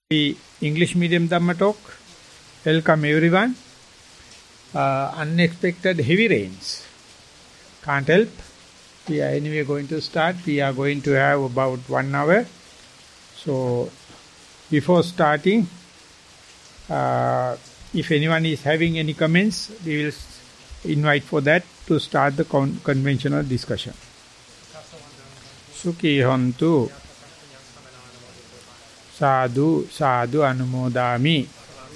The English medium Dhamma talk. Welcome everyone. Unexpected heavy rains. Can't help. We are anyway going to start. We are going to have about 1 hour. So before starting, if anyone is having any comments, we will invite for that to start the conventional discussion. Sukhi hontu. Sadhu, sadhu anumodami.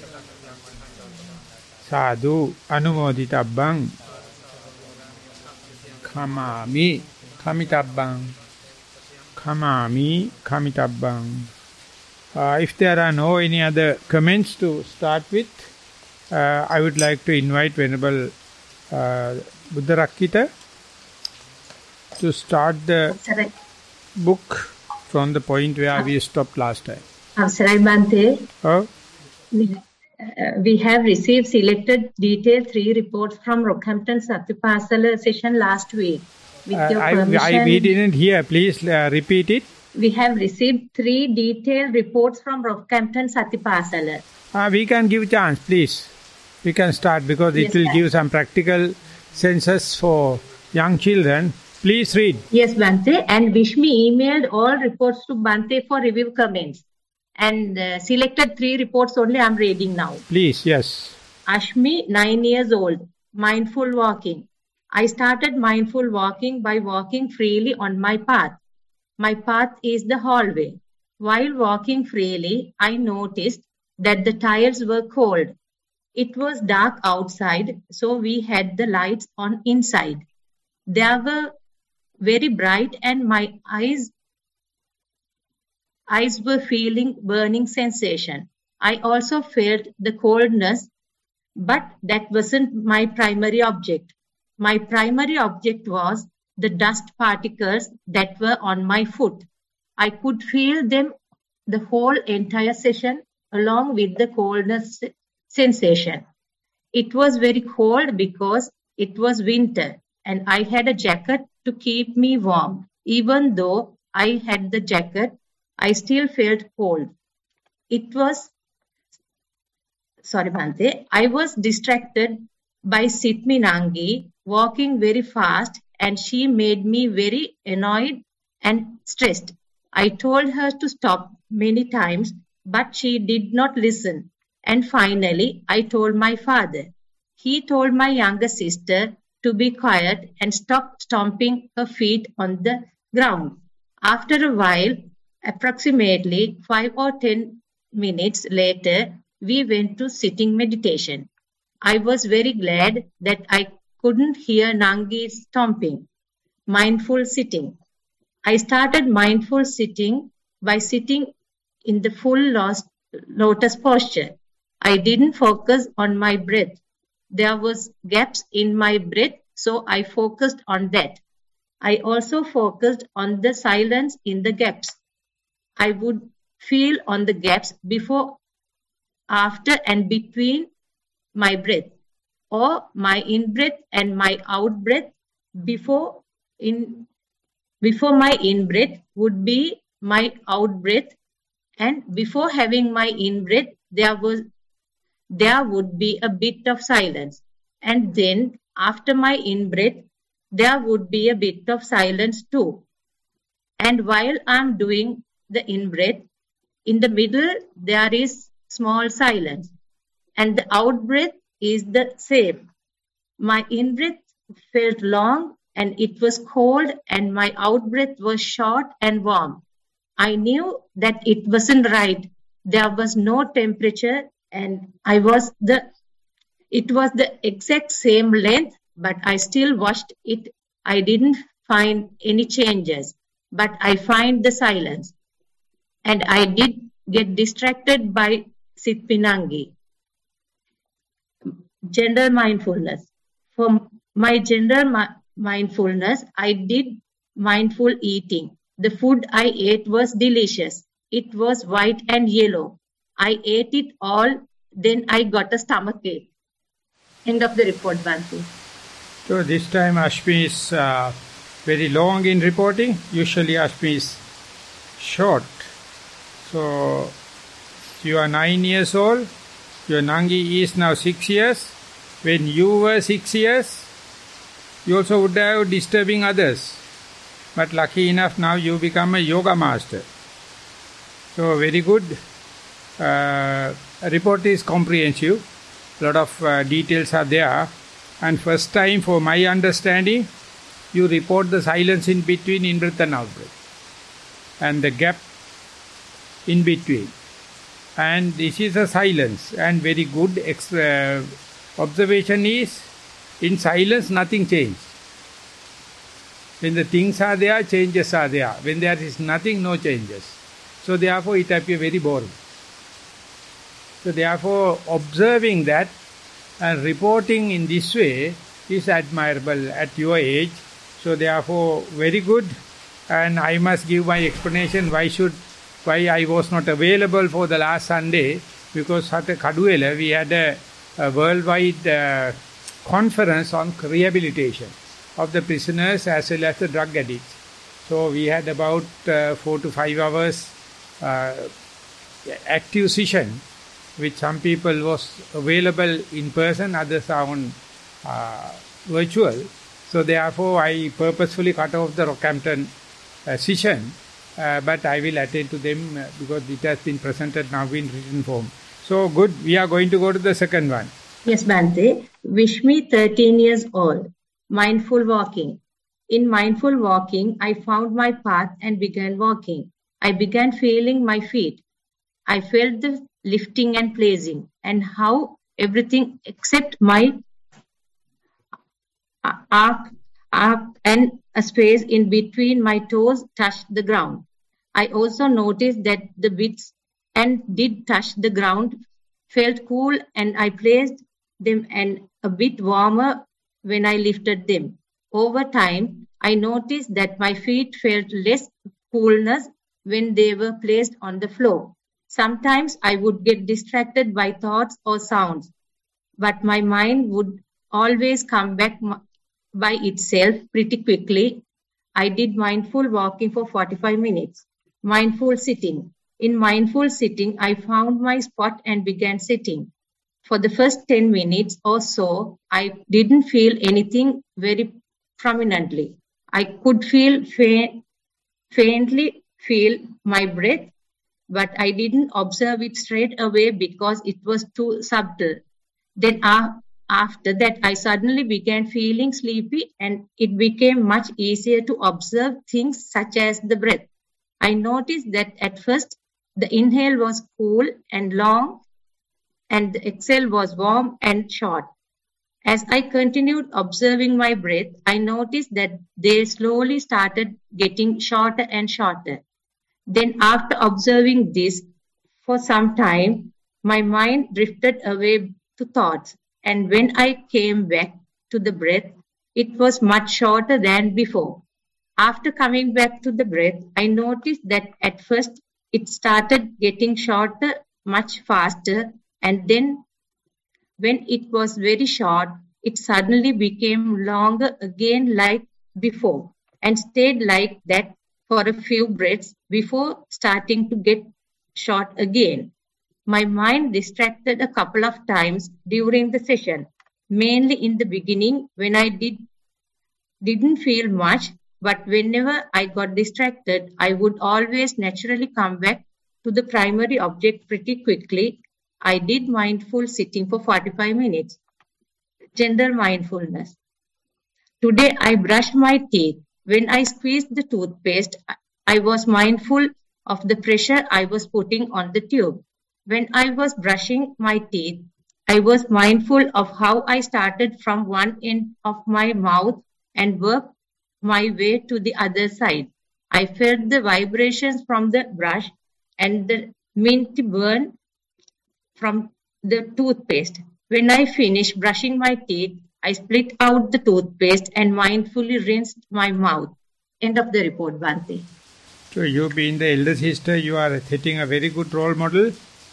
Sadhu anumoditabbang. Kamami, kamitabbang. Kamami, kamitabbang. If there are no any other comments to start with, I would like to invite Venerable Buddha Rakkita to start the book from the point where we stopped last time. Avsarai Bhante. Oh? We have received selected detailed 3 reports from Rockhampton Satipasala session last week. With your permission, we didn't hear. Please repeat it. We have received 3 detailed reports from Rockhampton Satipasala. We can give chance, please. We can start because it will give some practical senses for young children. Please read. Yes, Bhante. And Vishmi emailed all reports to Bhante for review comments. And selected 3 reports only I am reading now. Please, yes. Ashmi, 9 years old. Mindful walking. I started mindful walking by walking freely on my path. My path is the hallway. While walking freely, I noticed that the tiles were cold. It was dark outside, so we had the lights on inside. They were very bright and my eyes were feeling burning sensation. I also felt the coldness, but that wasn't my primary object. My primary object was the dust particles that were on my foot. I could feel them the whole entire session along with the coldness sensation. It was very cold because it was winter and I had a jacket to keep me warm. Even though I had the jacket, I still felt cold. I was distracted by Sitmi Nangi walking very fast and she made me very annoyed and stressed. I told her to stop many times, but she did not listen. And finally, I told my father. He told my younger sister to be quiet and stop stomping her feet on the ground. After a while, approximately 5 or 10 minutes later, we went to sitting meditation. I was very glad that I couldn't hear Nangi's stomping. Mindful sitting. I started mindful sitting by sitting in the full lotus posture. I didn't focus on my breath. There was gaps in my breath, so I focused on that. I also focused on the silence in the gaps. I would feel on the gaps before, after and between my breath, or my in-breath and my out-breath. Before my in-breath would be my out-breath, and before having my in-breath, there would be a bit of silence. And then after my in-breath, there would be a bit of silence too. And while I'm doing the in-breath, in the middle, there is small silence. And the out-breath is the same. My in-breath felt long and it was cold and my out-breath was short and warm. I knew that it wasn't right. There was no temperature and it was the exact same length, but I still watched it. I didn't find any changes, but I find the silence. And I did get distracted by Sitpinangi. General mindfulness. For my general mindfulness, I did mindful eating. The food I ate was delicious. It was white and yellow. I ate it all, then I got a stomachache. End of the report, Bhante. So this time Ashmi is very long in reporting. Usually Ashmi is short. So You are 9 years old. Your Nangi is now 6 years. When you were 6 years, you also would have disturbing others. But lucky enough, now you become a yoga master. So very good. Report is comprehensive. A lot of details are there. And first time, for my understanding, you report the silence in between in-breath and out-breath. And the gap in between. And this is a silence. And very good observation is, in silence nothing changes. When the things are there, changes are there. When there is nothing, no changes. So therefore it appears very boring. So therefore observing that and reporting in this way is admirable at your age. So therefore very good. And I must give my explanation why I was not available for the last Sunday, because at Kaduela we had a worldwide conference on rehabilitation of the prisoners as well as the drug addicts. So we had about 4 to 5 hours active session, which some people was available in person, others are on virtual. So therefore I purposefully cut off the Rockhampton session, but I will attend to them because it has been presented now in written form. So good, we are going to go to the second one. Yes, Bhante. Vishmi, 13 years old. Mindful walking. In mindful walking, I found my path and began walking. I began feeling my feet. I felt the lifting and placing, and how everything except my arc and a space in between my toes touched the ground. I also noticed that the bits and did touch the ground, felt cool, and I placed them and a bit warmer when I lifted them. Over time, I noticed that my feet felt less coolness when they were placed on the floor. Sometimes I would get distracted by thoughts or sounds, but my mind would always come back by itself pretty quickly. I did mindful walking for 45 minutes. Mindful sitting. In mindful sitting, I found my spot and began sitting. For the first 10 minutes or so, I didn't feel anything very prominently. I could faintly feel my breath, but I didn't observe it straight away because it was too subtle. Then after that, I suddenly began feeling sleepy, and it became much easier to observe things such as the breath. I noticed that at first, the inhale was cool and long, and the exhale was warm and short. As I continued observing my breath, I noticed that they slowly started getting shorter and shorter. Then after observing this for some time, my mind drifted away to thoughts, and when I came back to the breath, it was much shorter than before. After coming back to the breath, I noticed that at first it started getting shorter much faster, and then when it was very short, it suddenly became longer again like before, and stayed like that for a few breaths before starting to get short again. My mind distracted a couple of times during the session, mainly in the beginning when I didn't feel much, but whenever I got distracted, I would always naturally come back to the primary object pretty quickly. I did mindful sitting for 45 minutes. General mindfulness. Today I brushed my teeth. When I squeezed the toothpaste, I was mindful of the pressure I was putting on the tube. When I was brushing my teeth, I was mindful of how I started from one end of my mouth and worked my way to the other side. I felt the vibrations from the brush and the minty burn from the toothpaste. When I finished brushing my teeth, I split out the toothpaste and mindfully rinsed my mouth. End of the report, Bhante. So you being the elder sister, you are setting a very good role model.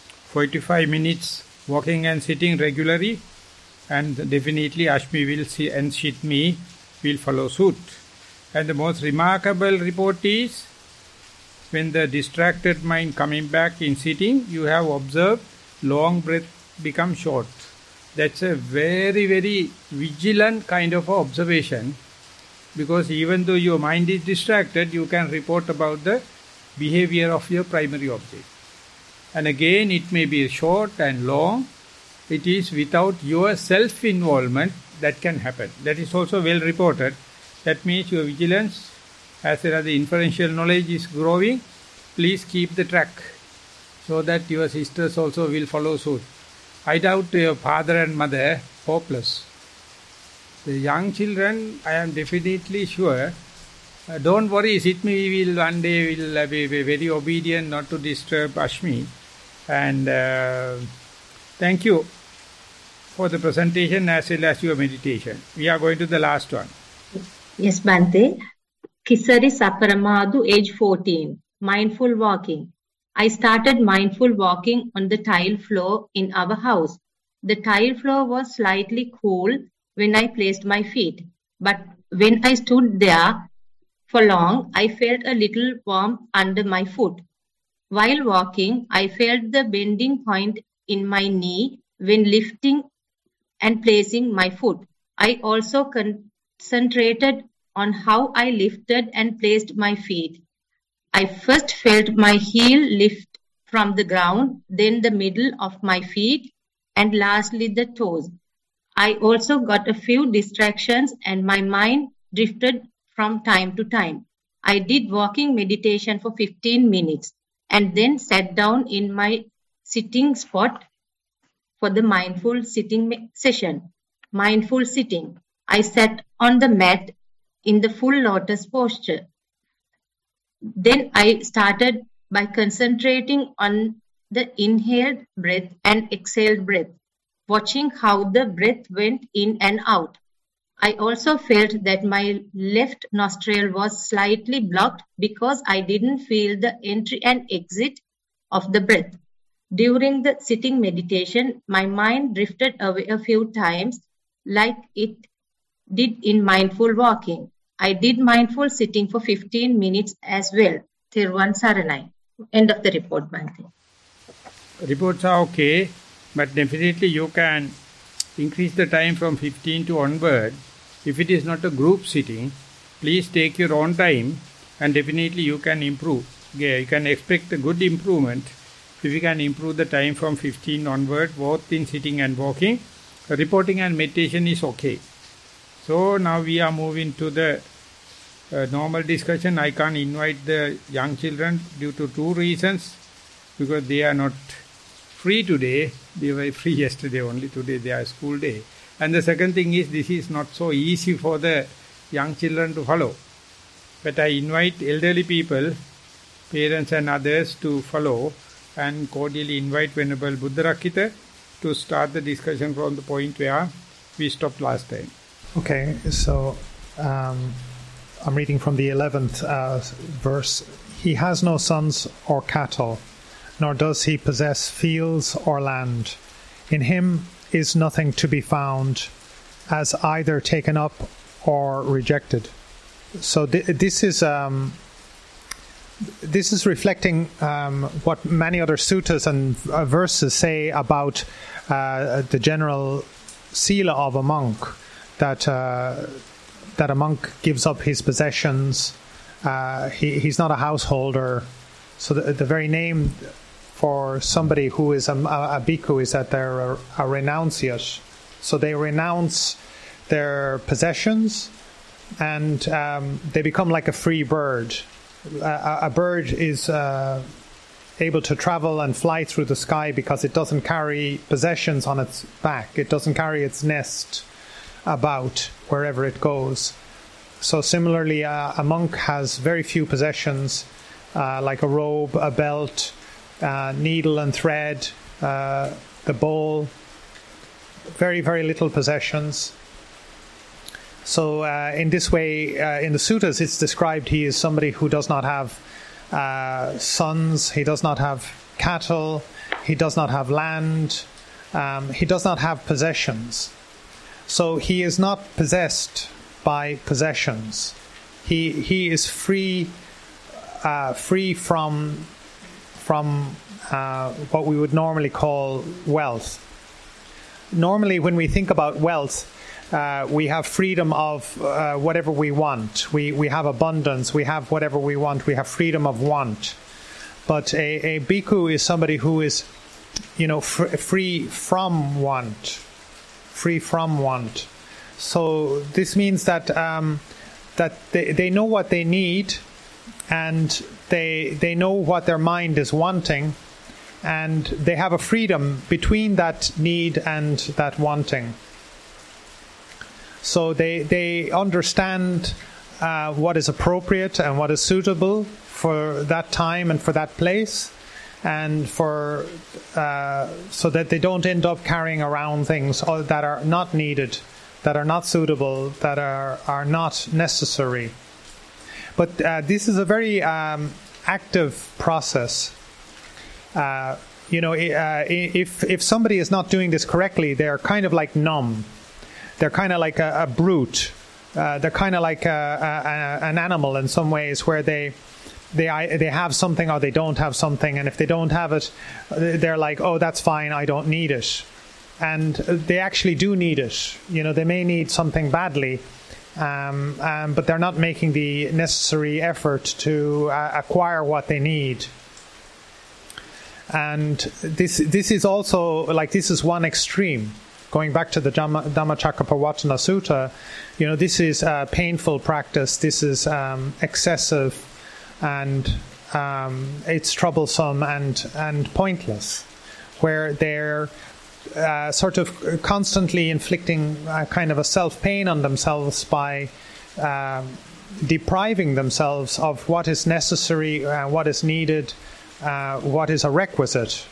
45 minutes walking and sitting regularly, and definitely Ashmi will see and Shitmi will follow suit. And the most remarkable report is when the distracted mind coming back in sitting, you have observed long breath become short. That's a very, very vigilant kind of observation, because even though your mind is distracted, you can report about the behavior of your primary object. And again, it may be short and long. It is without your self-involvement that can happen. That is also well reported. That means your vigilance, as well as the inferential knowledge is growing, please keep the track so that your sisters also will follow suit. I doubt your father and mother, hopeless. The young children, I am definitely sure, don't worry, Sitmi will one day will be very obedient not to disturb Ashmi. And thank you for the presentation as well as your meditation. We are going to the last one. Yes, Bhante. Kisari Saparamadu, age 14. Mindful walking. I started mindful walking on the tile floor in our house. The tile floor was slightly cool when I placed my feet, but when I stood there for long, I felt a little warmth under my foot. While walking, I felt the bending point in my knee when lifting and placing my foot. I also concentrated on how I lifted and placed my feet. I first felt my heel lift from the ground, then the middle of my feet, and lastly the toes. I also got a few distractions and my mind drifted from time to time. I did walking meditation for 15 minutes and then sat down in my sitting spot for the mindful sitting session. Mindful sitting. I sat on the mat in the full lotus posture. Then I started by concentrating on the inhaled breath and exhaled breath, watching how the breath went in and out. I also felt that my left nostril was slightly blocked because I didn't feel the entry and exit of the breath. During the sitting meditation, my mind drifted away a few times like it did in mindful walking. I did mindful sitting for 15 minutes as well. Thirwan Saranai. End of the report, Bhante. Reports are okay, but definitely you can increase the time from 15 to onward. If it is not a group sitting, please take your own time and definitely you can improve. Yeah, you can expect a good improvement if you can improve the time from 15 onward, both in sitting and walking. Reporting and meditation is okay. So now we are moving to the normal discussion. I can't invite the young children due to two reasons. Because they are not free today. They were free yesterday only. Today they are school day. And the second thing is this is not so easy for the young children to follow. But I invite elderly people, parents and others to follow and cordially invite Venerable Buddharakkhita to start the discussion from the point where we stopped last time. Okay, so I'm reading from the 11th verse. He has no sons or cattle, nor does he possess fields or land. In him is nothing to be found as either taken up or rejected. So this is reflecting what many other suttas and verses say about the general sila of a monk, that a monk gives up his possessions. He's not a householder. So the very name for somebody who is a bhikkhu is that they're a renunciate. So they renounce their possessions and they become like a free bird. A bird is able to travel and fly through the sky because it doesn't carry possessions on its back. It doesn't carry its nest about wherever it goes. So similarly, a monk has very few possessions, like a robe, a belt, needle and thread, the bowl, very, very little possessions. So in this way, in the suttas, it's described he is somebody who does not have sons, he does not have cattle, he does not have land, he does not have possessions. So he is not possessed by possessions. He is free free from what we would normally call wealth. Normally, when we think about wealth, we have freedom of whatever we want. We have abundance. We have whatever we want. We have freedom of want. But a bhikkhu is somebody who is, free from want. Free from want. So this means that that they know what they need, and they know what their mind is wanting, and they have a freedom between that need and that wanting. So they understand what is appropriate and what is suitable for that time and for that place, and so that they don't end up carrying around things that are not needed, that are not suitable, that are not necessary. But this is a very active process. If somebody is not doing this correctly, they're kind of like numb. They're kind of like a brute. They're kind of like an animal in some ways, where they have something or they don't have something, and if they don't have it, they're like, oh, that's fine, I don't need it. And they actually do need it. They may need something badly, but they're not making the necessary effort to acquire what they need. And this is also, this is one extreme. Going back to the Dhammacakkappavattana Sutta, this is a painful practice. This is excessive, and it's troublesome and pointless, where they're sort of constantly inflicting kind of a self-pain on themselves by depriving themselves of what is necessary, what is needed, what is a requisite.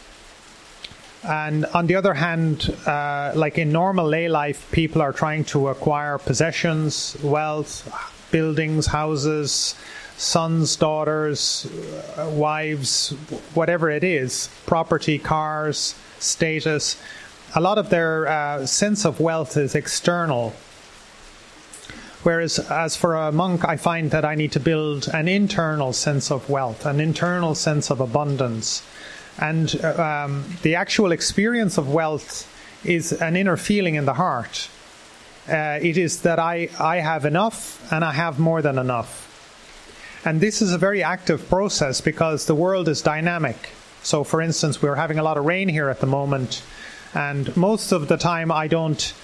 And on the other hand, like in normal lay life, people are trying to acquire possessions, wealth, buildings, houses, sons, daughters, wives, whatever it is, property, cars, status. A lot of their sense of wealth is external. Whereas as for a monk, I find that I need to build an internal sense of wealth, an internal sense of abundance. And the actual experience of wealth is an inner feeling in the heart. It is that I have enough, and I have more than enough. And this is a very active process, because the world is dynamic. So, for instance, we're having a lot of rain here at the moment, and most of the time I don't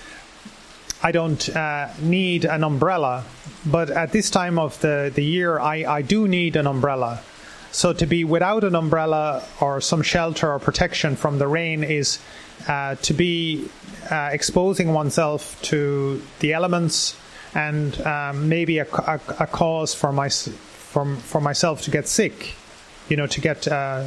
need an umbrella, but at this time of the year I do need an umbrella. So to be without an umbrella or some shelter or protection from the rain is to be exposing oneself to the elements, and maybe a cause for myself to get sick, to get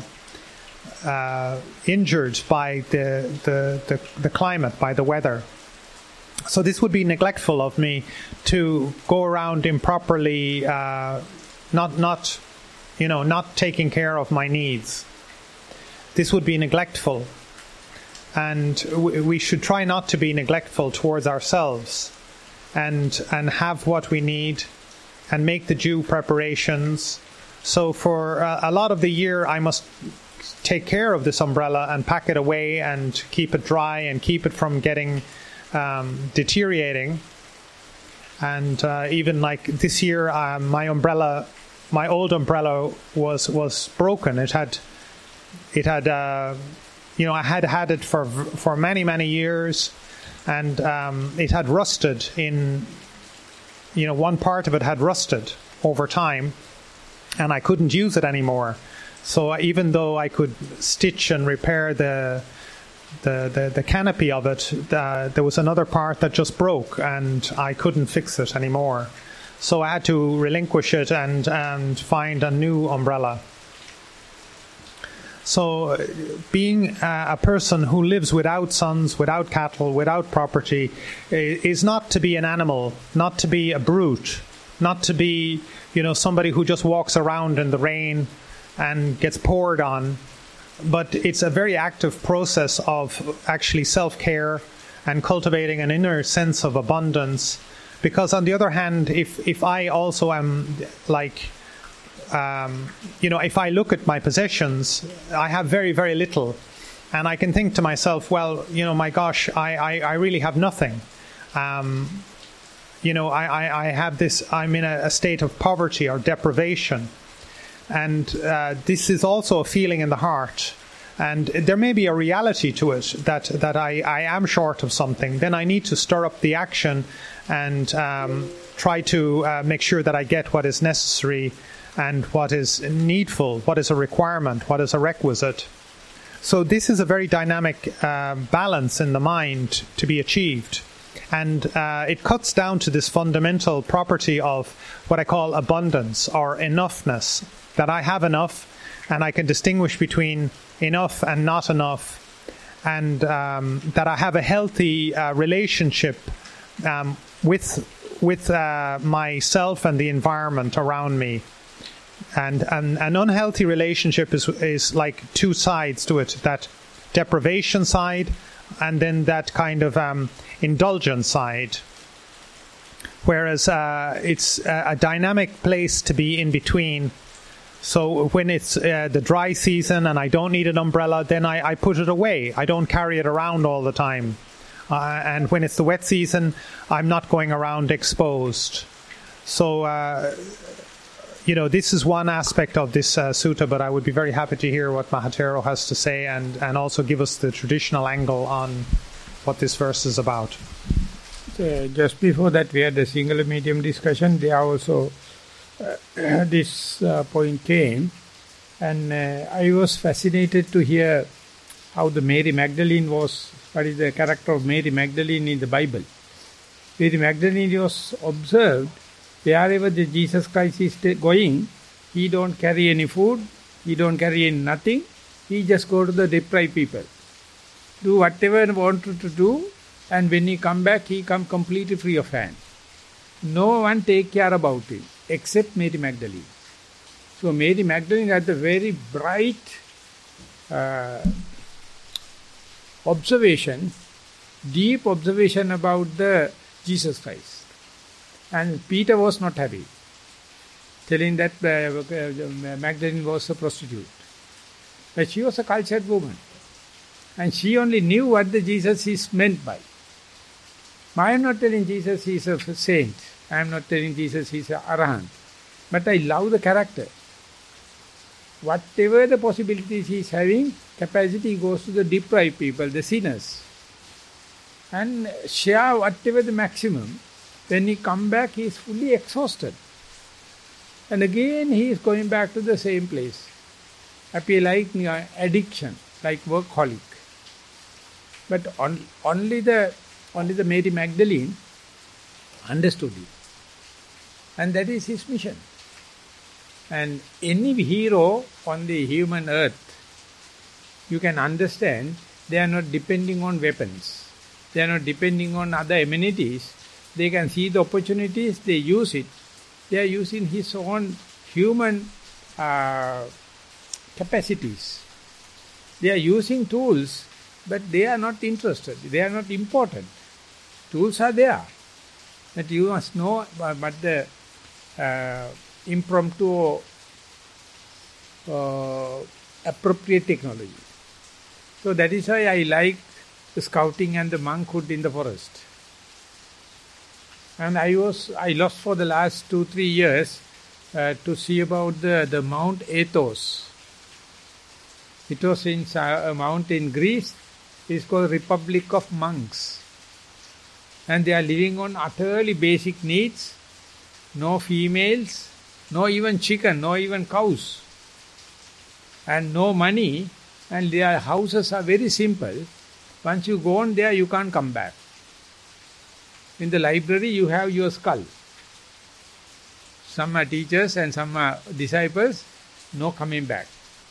injured by the climate, by the weather. So this would be neglectful of me to go around improperly, not taking care of my needs. This would be neglectful. And we should try not to be neglectful towards ourselves, and have what we need, and make the due preparations. So for a lot of the year, I must take care of this umbrella and pack it away and keep it dry and keep it from getting deteriorating. And even like this year, my old umbrella was broken. I had it for many years, and it had rusted in. One part of it had rusted over time, and I couldn't use it anymore. So even though I could stitch and repair the canopy of it, there was another part that just broke, and I couldn't fix it anymore. So I had to relinquish it and find a new umbrella. So being a person who lives without sons, without cattle, without property, is not to be an animal, not to be a brute, not to be, somebody who just walks around in the rain and gets poured on. But it's a very active process of actually self-care and cultivating an inner sense of abundance. Because on the other hand, if I also am like if I look at my possessions, I have very, very little. And I can think to myself, well, my gosh, I really have nothing. I have this, I'm in a state of poverty or deprivation. And this is also a feeling in the heart. And there may be a reality to it that I am short of something. Then I need to stir up the action and try to make sure that I get what is necessary and what is needful, what is a requirement, what is a requisite. So this is a very dynamic balance in the mind to be achieved. And it cuts down to this fundamental property of what I call abundance or enoughness, that I have enough and I can distinguish between enough and not enough, and that I have a healthy relationship with myself and the environment around me. And an unhealthy relationship is like two sides to it, that deprivation side and then that kind of indulgence side. Whereas it's a dynamic place to be in between. So when it's the dry season and I don't need an umbrella, then I put it away. I don't carry it around all the time. And when it's the wet season, I'm not going around exposed. So this is one aspect of this sutta, but I would be very happy to hear what Mahatero has to say and also give us the traditional angle on what this verse is about. Just before that, we had a single medium discussion. There also this point came, and I was fascinated to hear how the Mary Magdalene was, what is the character of Mary Magdalene in the Bible. Mary Magdalene was observed. Wherever the Jesus Christ is going, he don't carry any food, he don't carry any nothing, he just go to the deprived people. Do whatever he wanted to do, and when he come back, he come completely free of hand. No one take care about him, except Mary Magdalene. So Mary Magdalene had a very bright observation, deep observation about the Jesus Christ. And Peter was not happy, telling that Magdalene was a prostitute. But she was a cultured woman. And she only knew what the Jesus is meant by. I am not telling Jesus he is a saint. I am not telling Jesus he is an arahant. But I love the character. Whatever the possibilities he is having, capacity goes to the deprived people, the sinners. And share whatever the maximum. When he come back, he is fully exhausted. And again, he is going back to the same place. Appear like addiction, like workaholic. But only the Mary Magdalene understood it. And that is his mission. And any hero on the human earth, you can understand, they are not depending on weapons. They are not depending on other amenities. They can see the opportunities, they use it. They are using his own human capacities. They are using tools, but they are not interested. They are not important. Tools are there. But you must know but the impromptu appropriate technology. So that is why I like the scouting and the monkhood in the forest. And I lost for the last 2-3 years to see about the Mount Athos. It was in a mount in Greece. It's called Republic of Monks. And they are living on utterly basic needs. No females, no even chicken, no even cows. And no money. And their houses are very simple. Once you go on there, you can't come back. In the library, you have your skull. Some are teachers and some are disciples. No coming back.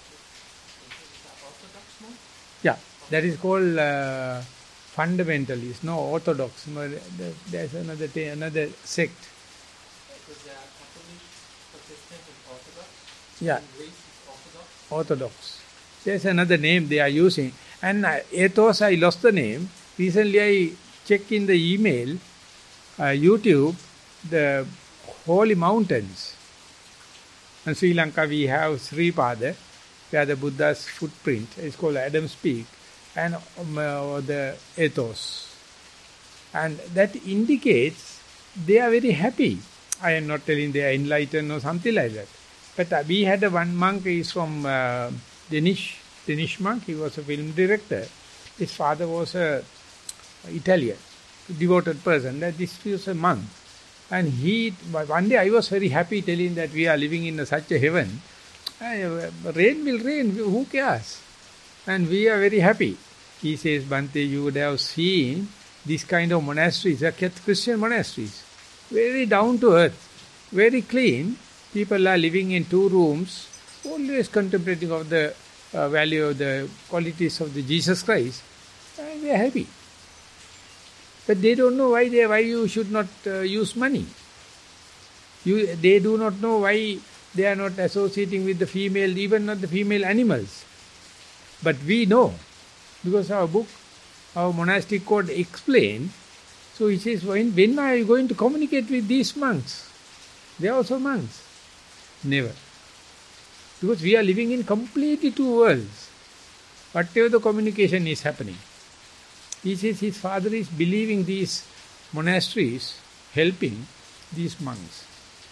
Yeah, that is called fundamentalists. No, orthodox. No, there's another sect. Because there are Catholic, Protestant and Orthodox. Yeah. In Greece it's Orthodox. There's another name they are using. And Athos, I lost the name. Recently I checked in the email, YouTube, the holy mountains. In Sri Lanka we have Sri Pada, where the Buddha's footprint is called Adam's Peak, and the ethos. And that indicates they are very happy. I am not telling they are enlightened or something like that. But we had one monk, he is from Danish monk, he was a film director. His father was a Italian, devoted person. This was a monk. And one day I was very happy telling that we are living in such a heaven. Rain will rain, who cares? And we are very happy. He says, Bhante, you would have seen this kind of monasteries, they are Christian monasteries. Very down to earth, very clean. People are living in 2 rooms, always contemplating of the value of the qualities of the Jesus Christ. And they are happy. But they don't know why you should not use money. They do not know why they are not associating with the female, even not the female animals. But we know, because our book, our monastic code explains. So he says, when are you going to communicate with these monks? They are also monks. Never. Because we are living in completely 2 worlds. Whatever the communication is happening. He says his father is believing these monasteries, helping these monks.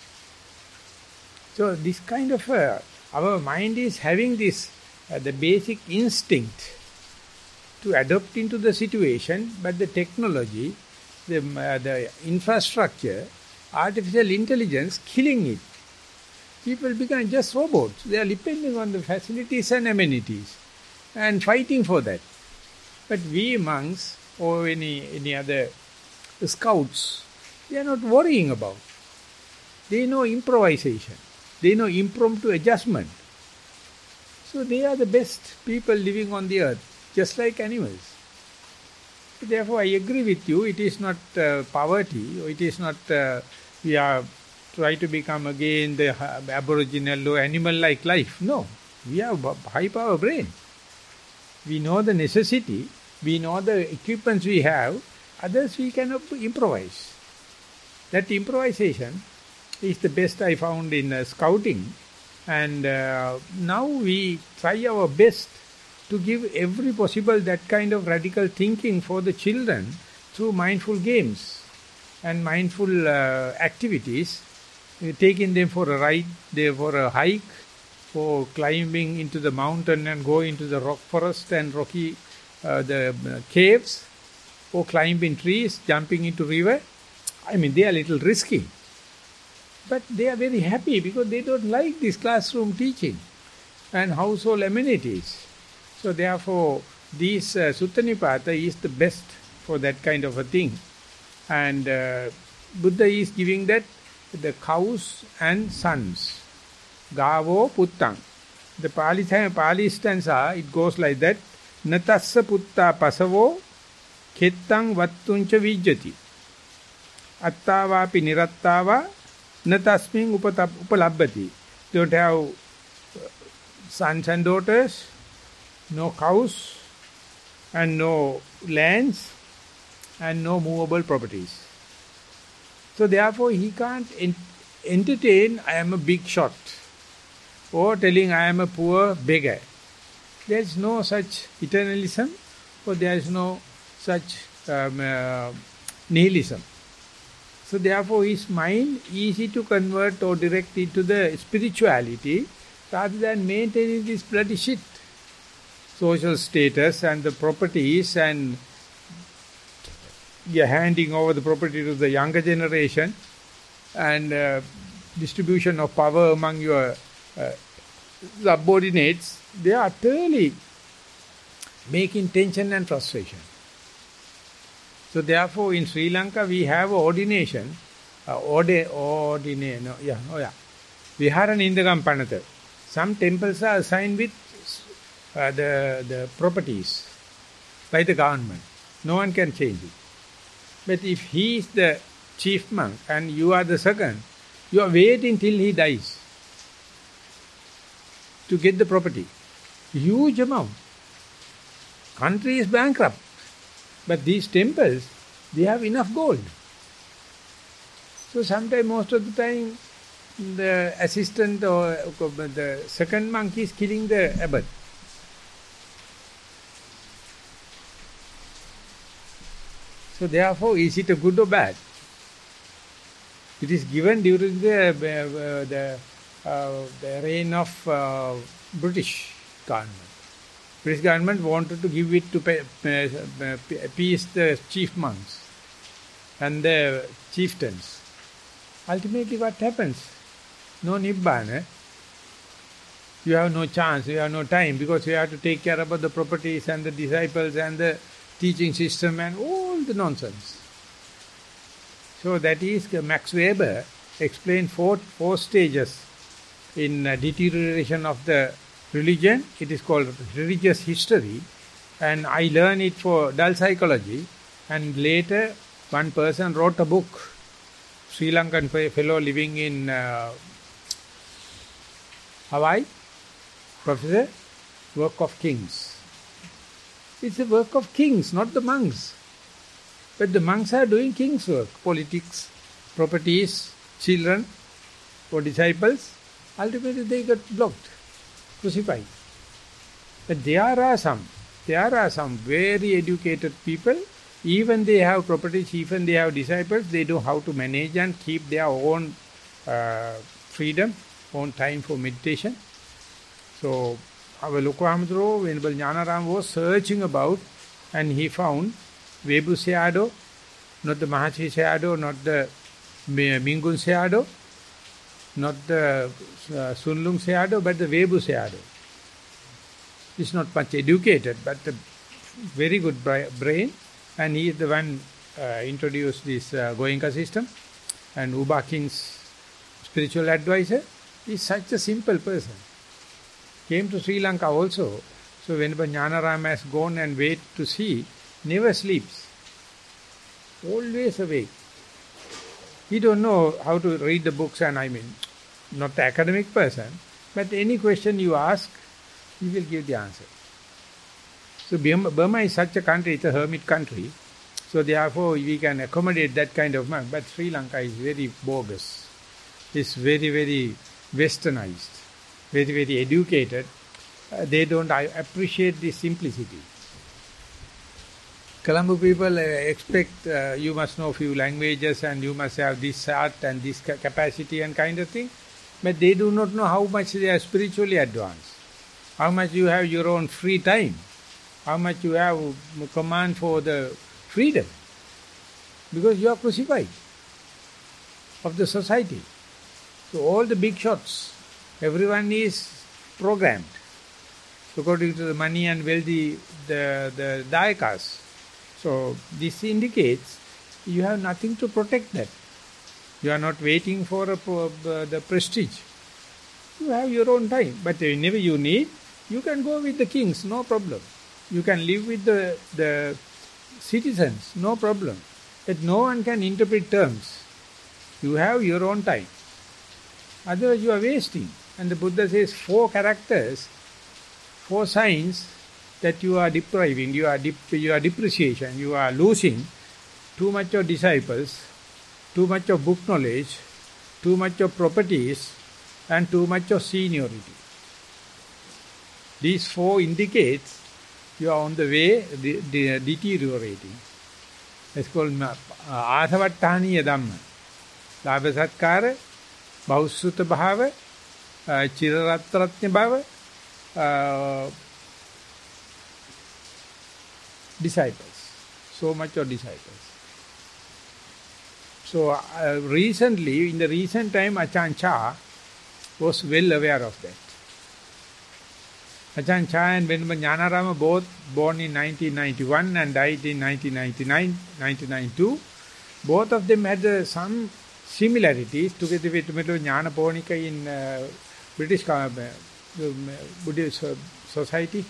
So this kind of, our mind is having this, the basic instinct to adapt into the situation, but the technology, the infrastructure, artificial intelligence, killing it. People become just robots. They are depending on the facilities and amenities and fighting for that. But we monks or any other scouts, they are not worrying about. They know improvisation. They know impromptu adjustment. So they are the best people living on the earth, just like animals. Therefore, I agree with you, it is not poverty, or it is not we are try to become again the aboriginal or animal-like life. No, we have high-power brain. We know the necessity, we know the equipments we have, others we cannot improvise. That improvisation is the best I found in scouting, and now we try our best to give every possible that kind of radical thinking for the children through mindful games and mindful activities, taking them for a ride, for a hike, for climbing into the mountain and go into the rock forest and rocky the caves, or climbing trees, jumping into river. I mean, they are a little risky. But they are very happy because they don't like this classroom teaching and household amenities. So therefore, this Sutta Nipata is the best for that kind of a thing. And Buddha is giving that the cows and sons. Gavo puttang. The Pali stanza, it goes like that. Natassa putta pasavo khettang vattuncha vijjati. Attavapi nirattava natasming upalabbati. Don't have sons and daughters, no cows, and no lands, and no movable properties. So therefore he can't entertain, I am a big shot, or telling I am a poor beggar. There is no such eternalism, or there is no such nihilism. So therefore his mind easy to convert or direct into the spirituality rather than maintaining this bloody shit. Social status and the properties and handing over the property to the younger generation and distribution of power among your subordinates, they are utterly making tension and frustration. So therefore in Sri Lanka we have ordination, Viharanindagam Panata. Some temples are assigned with the properties by the government. No one can change it. But if he is the chief monk and you are the second, you are waiting till he dies to get the property. Huge amount. Country is bankrupt. But these temples, they have enough gold. So sometimes, most of the time, the assistant or the second monk is killing the abbot. So therefore, is it a good or bad? It is given during the reign of British government. British government wanted to give it to appease the chief monks and the chieftains. Ultimately, what happens? No Nibbana. You have no chance, you have no time, because you have to take care about the properties and the disciples and the teaching system and all the nonsense. So that is Max Weber explained four stages in deterioration of the religion. It is called religious history, and I learned it for dull psychology, and later one person wrote a book, Sri Lankan fellow living in Hawaii, Professor, Work of Kings. It's a work of kings, not the monks. But the monks are doing king's work, politics, properties, children, or disciples. Ultimately they got blocked, crucified. But there are some very educated people, even they have properties, even they have disciples, they know how to manage and keep their own freedom, own time for meditation. So our Lokahamudro, Venerable Jnanaram was searching about, and he found Webu Sayadaw, not the Mahasi Sayadaw, not the Mingun Sayadaw, not the Sunlung Sayadaw, but the Webu Sayadaw. He's not much educated, but a very good brain, and he is the one introduced this Goenka system, and Uba King's spiritual advisor. He's such a simple person. Came to Sri Lanka also. So whenever Jnanaram has gone and wait to see, never sleeps. Always awake. He don't know how to read the books, and I mean, not the academic person, but any question you ask, he will give the answer. So Burma is such a country, it's a hermit country. So therefore we can accommodate that kind of monk. But Sri Lanka is very bogus. It's very, very westernized. Very, very educated. They don't appreciate the simplicity. Colombo people expect you must know few languages and you must have this art and this capacity and kind of thing. But they do not know how much they are spiritually advanced. How much you have your own free time. How much you have command for the freedom. Because you are crucified of the society. So all the big shots, everyone is programmed according to the money and wealthy, the dayakas. So this indicates you have nothing to protect that. You are not waiting for the prestige. You have your own time. But whenever you need, you can go with the kings, no problem. You can live with the citizens, no problem. But no one can interpret terms. You have your own time. Otherwise you are wasting. And the Buddha says 4 characters, 4 signs that you are depriving, you are depreciation, you are losing too much of disciples, too much of book knowledge, too much of properties, and too much of seniority. These 4 indicates you are on the way deteriorating. It's called Athavattaniya Dhamma. Labha Satkara, Bahusruta Bhava, Chiraratratnya Bhava, disciples. So much of disciples. So recently, in the recent time, Ajahn Chah was well aware of that. Ajahn Chah and Venerable Jnanarama both born in 1991 and died in 1992. Both of them had some similarities together with Venerable Jnanaponika in British Buddhist Society,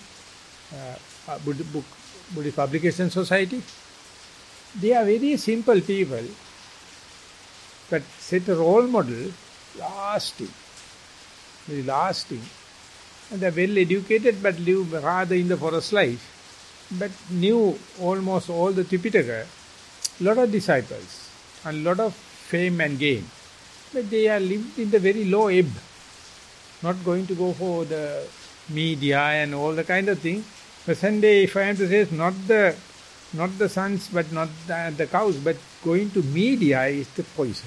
Buddhist Publication Society. They are very simple people, but set a role model, lasting, very lasting. And they are well educated but live rather in the forest life, but knew almost all the Tipitaka, lot of disciples and lot of fame and gain. but they are lived in the very low ebb. Not going to go for the media and all the kind of thing. Present day, if I am to say, not the sons, but not the cows, but going to media is the poison.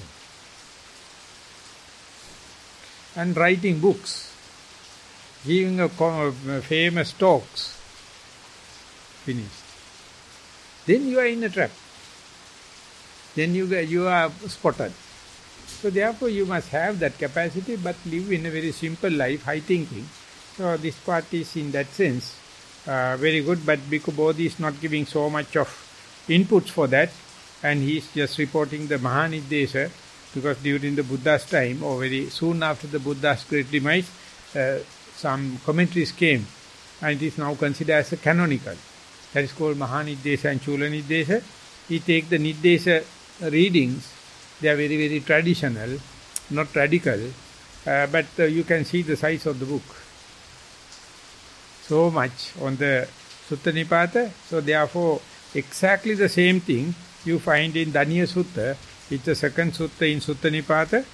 And writing books, giving a famous talks, finished. Then you are in a trap. Then you are spotted. So therefore you must have that capacity, but live in a very simple life, high thinking. So this part is in that sense very good, but Bhikkhu Bodhi is not giving so much of inputs for that, and he is just reporting the Mahanidesha, because during the Buddha's time, or very soon after the Buddha's great demise, some commentaries came, and it is now considered as a canonical. That is called Mahanidesha and Chulanidesha. He take the Nidesha readings. They are very, very traditional, not radical, but you can see the size of the book. So much on the Sutta Nipata. So therefore, exactly the same thing you find in Daniya Sutta. It's the second sutta in Sutta Nipata.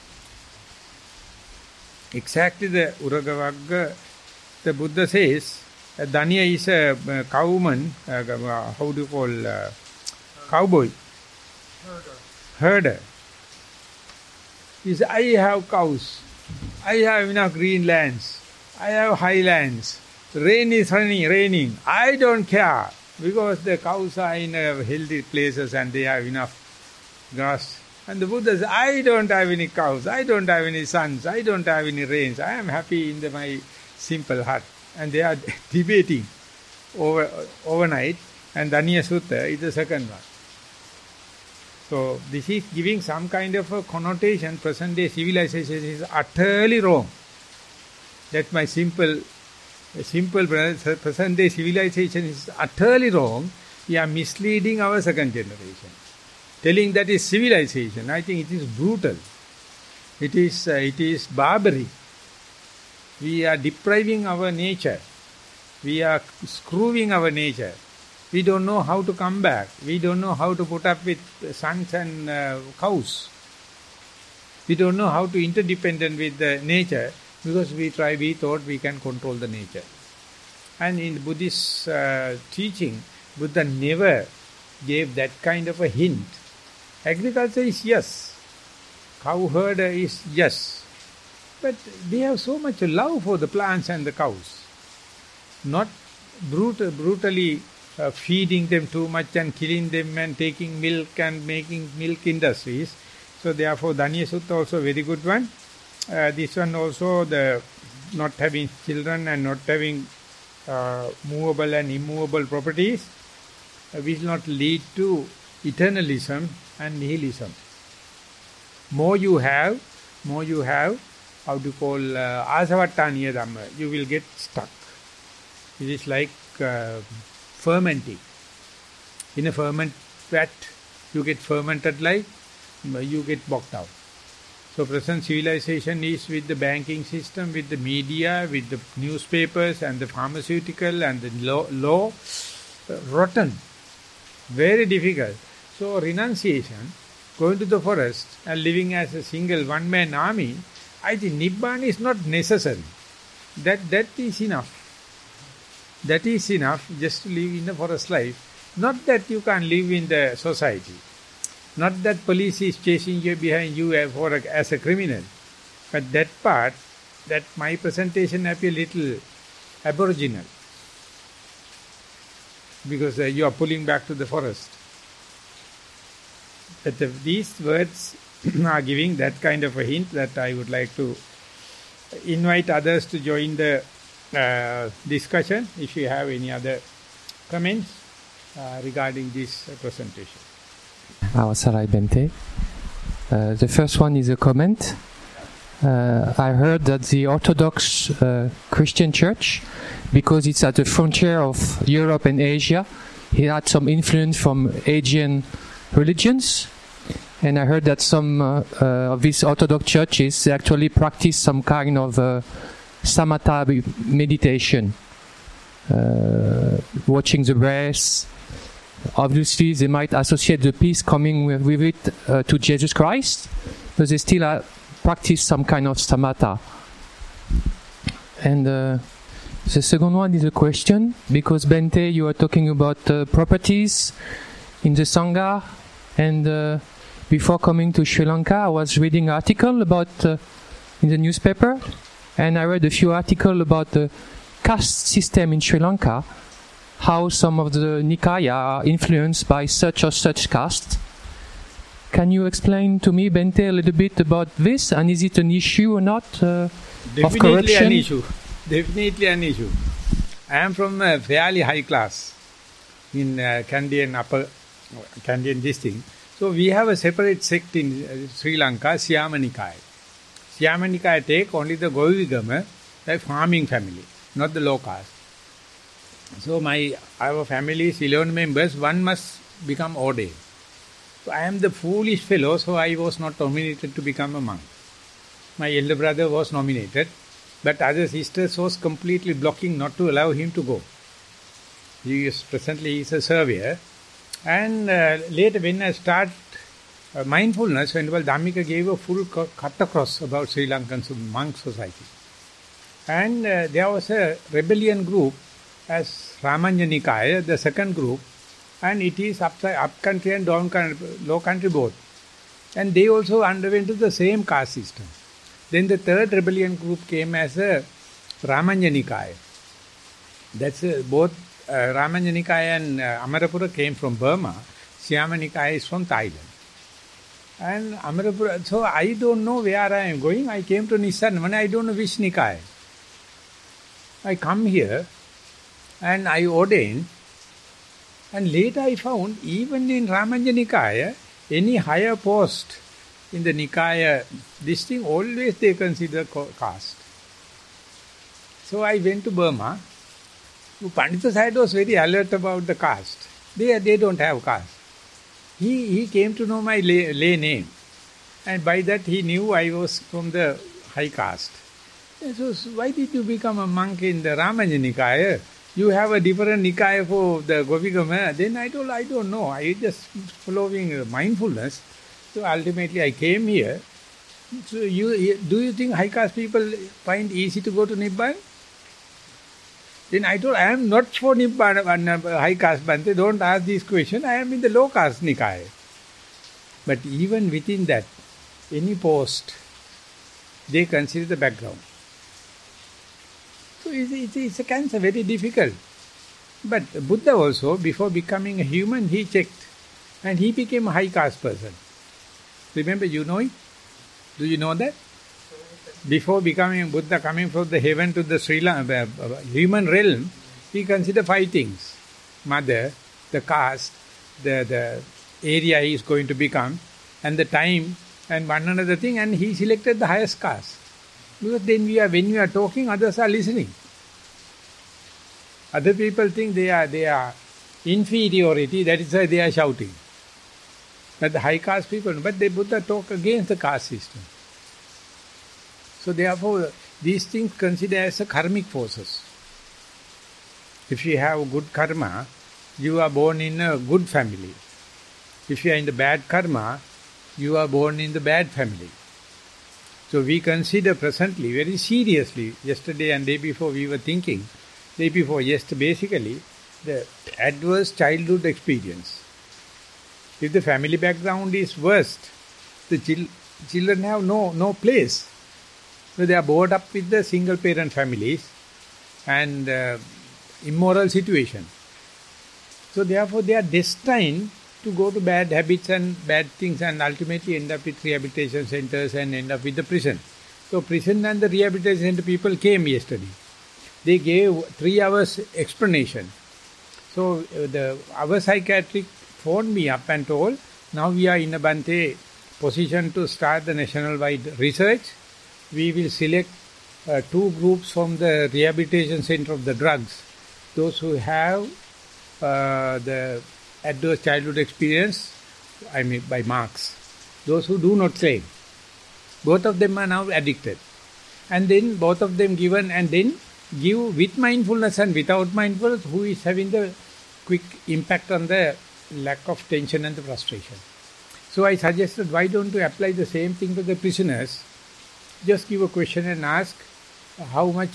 Exactly the Uragavagga, the Buddha says, Daniya is a cowman, how do you call, cowboy? Herder. He says, I have cows, I have enough green lands, I have highlands, rain is raining, I don't care, because the cows are in healthy places and they have enough grass. And the Buddha says, I don't have any cows, I don't have any sons, I don't have any rains, I am happy in my simple hut. And they are debating overnight, and Daniya Sutta is the second one. So this is giving some kind of a connotation. Present day civilization is utterly wrong. That's my simple present day civilization is utterly wrong. We are misleading our second generation. Telling that is civilization, I think it is brutal. It is barbaric. We are depriving our nature. We are screwing our nature. We don't know how to come back. We don't know how to put up with sons and cows. We don't know how to interdependent with the nature, because we thought we can control the nature. And in Buddhist teaching, Buddha never gave that kind of a hint. Agriculture is yes. Cow herder is yes. But they have so much love for the plants and the cows. Not brutally feeding them too much and killing them and taking milk and making milk industries. So therefore Daniya Sutta also very good one. This one also, the not having children and not having movable and immovable properties will not lead to eternalism and nihilism. More you have, how to call asavattaniya dhamma, you will get stuck. It is like fermenting. In a ferment vat, you get fermented like, you get bogged out. So present civilization is with the banking system, with the media, with the newspapers and the pharmaceutical and the law, rotten, very difficult. So renunciation, going to the forest and living as a single one-man army, I think Nibbana is not necessary. That is enough. That is enough just to live in the forest life. Not that you can't live in the society. Not that police is chasing you behind you as a criminal. But that part, that my presentation appear little aboriginal. Because you are pulling back to the forest. But these words are giving that kind of a hint that I would like to invite others to join the discussion if you have any other comments regarding this presentation. Sarai Bente. The first one is a comment. I heard that the Orthodox Christian Church, because it's at the frontier of Europe and Asia, it had some influence from Asian religions. And I heard that some of these Orthodox churches actually practice some kind of samatha meditation, watching the breath. Obviously, they might associate the peace coming with it to Jesus Christ, but they still practice some kind of samatha. And the second one is a question, because Bhante, you are talking about properties in the Sangha, and before coming to Sri Lanka, I was reading an article about in the newspaper, and I read a few articles about the caste system in Sri Lanka, how some of the Nikaya are influenced by such or such caste. Can you explain to me, Bhante, a little bit about this, and is it an issue or not of corruption? An issue. Definitely an issue. I am from a fairly high class in Kandyan district. So we have a separate sect in Sri Lanka, Syama Nikaya. Syama Nikaya take only the Govigama, the farming family, not the low caste. So our family is 11 members, one must become ordained. So I am the foolish fellow, so I was not nominated to become a monk. My elder brother was nominated, but other sisters was completely blocking not to allow him to go. He is presently a surveyor. And later when I start mindfulness, Venerable Dhammika gave a full cut across about Sri Lankan monk society. And there was a rebellion group as Ramanya Nikaya, the second group, and it is up country and low country both. And they also underwent the same caste system. Then the third rebellion group came as a Ramanya Nikaya. That's both Ramanya Nikaya and Amarapura came from Burma. Syama Nikaya is from Thailand. And Amarapura, so I don't know where I am going. I came to Nissan, I don't know which Nikaya. I come here and I ordained. And later I found, even in Ramanya Nikaya, any higher post in the Nikaya, this thing always they consider caste. So I went to Burma. Pandita side was very alert about the caste. They don't have caste. He came to know my lay name. And by that he knew I was from the high caste. So why did you become a monk in the Ramanya Nikaya? You have a different Nikaya for the Govigama. Then I told, I don't know. I just following mindfulness. So ultimately I came here. So do you think high caste people find easy to go to Nibbana? Then I told, I am not for Nibbana, high caste Bhante. Don't ask this question. I am in the low caste Nikaya. But even within that, any post, they consider the background. So it's a cancer, very difficult. But Buddha also, before becoming a human, he checked. And he became a high caste person. Remember, you know it? Do you know that? Before becoming Buddha, coming from the heaven to the Sri Lanka, human realm, he considered 5 things. Mother, the caste, the area he is going to become, and the time, and one another thing, and he selected the highest caste. Because then when we are talking, others are listening. Other people think they are inferiority, that is why they are shouting. But the high caste people, but the Buddha talk against the caste system. So therefore, these things considered as a karmic forces. If you have good karma, you are born in a good family. If you are in the bad karma, you are born in the bad family. So we consider presently, very seriously, yesterday and day before we were thinking, basically, the adverse childhood experience. If the family background is worst, the children have no place. So they are brought up with the single parent families and immoral situation. So therefore they are destined to go to bad habits and bad things and ultimately end up with rehabilitation centers and end up with the prison. So prison and the rehabilitation center people came yesterday. They gave 3 hours explanation. So our psychiatric phoned me up and told, now we are in a Bhante position to start the national-wide research. We will select 2 groups from the rehabilitation center of the drugs. Those who have the adverse childhood experience, I mean by marks. Those who do not claim. Both of them are now addicted. And then both of them given and then give with mindfulness and without mindfulness who is having the quick impact on the lack of tension and the frustration. So I suggested, why don't you apply the same thing to the prisoners? Just give a question and ask how much